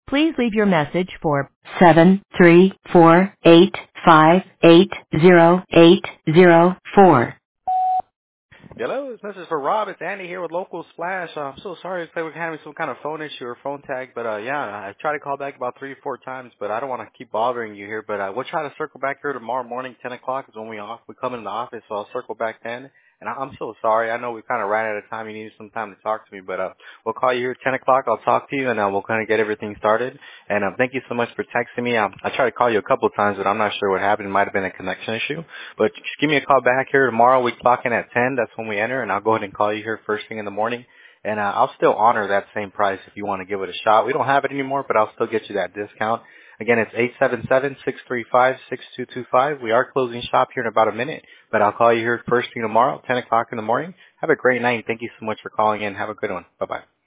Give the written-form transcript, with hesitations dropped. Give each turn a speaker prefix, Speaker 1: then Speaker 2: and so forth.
Speaker 1: Please leave your message for 73485808004.
Speaker 2: Hello, this is for Rob. It's Andy here with Local Splash. I'm so sorry if we're having some kind of phone issue or phone tag, but yeah, I tried to call back about 3 or 4 times, but I don't want to keep bothering you here. But we'll try to circle back here tomorrow morning, 10 o'clock is when we come in the office, so I'll circle back then. And I'm so sorry. I know we kind of ran out of time. You needed some time to talk to me, but we'll call you here at 10 o'clock. I'll talk to you, and we'll kind of get everything started. And thank you so much for texting me. I tried to call you a couple of times, but I'm not sure what happened. It might have been a connection issue. But just give me a call back here tomorrow. We clock in at 10. That's when we enter, and I'll go ahead and call you here first thing in the morning. And I'll still honor that same price if you want to give it a shot. We don't have it anymore, but I'll still get you that discount. Again, it's 877-635-6225. We are closing shop here in about a minute, but I'll call you here first thing tomorrow, 10 o'clock in the morning. Have a great night, and thank you so much for calling in. Have a good one. Bye-bye.